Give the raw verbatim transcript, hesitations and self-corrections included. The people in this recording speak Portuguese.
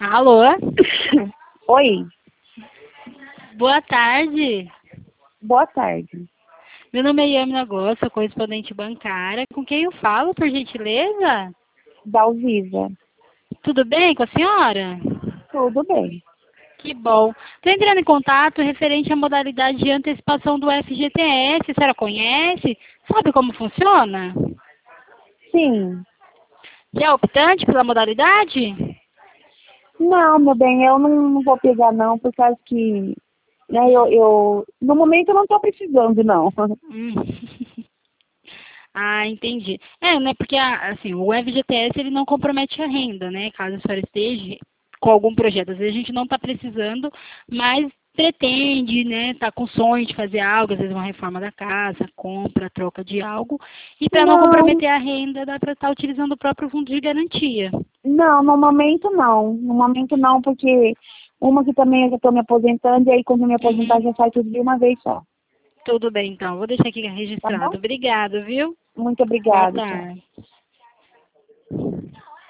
Alô? Oi, Boa tarde. boa tarde. Meu nome é Yamina Gomes, sou correspondente bancária. Com quem eu falo, por gentileza? Dalvisa. Tudo bem com a senhora? Tudo bem. Que bom. Estou entrando em contato referente à modalidade de antecipação do F G T S. A senhora conhece? Sabe como funciona? Sim. Já é optante pela modalidade? Não, meu bem, eu não, não vou pegar não, por causa que, né, eu, eu no momento eu não estou precisando, não. Hum. Ah, entendi. É, né, porque a- assim, o F G T S ele não compromete a renda, né? Caso a senhora esteja com algum projeto. Às vezes a gente não está precisando, mas pretende, né? Tá com sonho de fazer algo, às vezes uma reforma da casa, compra, troca de algo. E para não Não, comprometer a renda, dá para estar utilizando o próprio fundo de garantia. não, no momento não. No momento não, porque uma que também eu já estou me aposentando, e aí quando eu me aposentar Uhum. já sai tudo de uma vez só. Tudo bem, então. Vou deixar aqui Tá bom? registrado. Obrigada, viu? Muito Boa obrigada, tchau. tarde.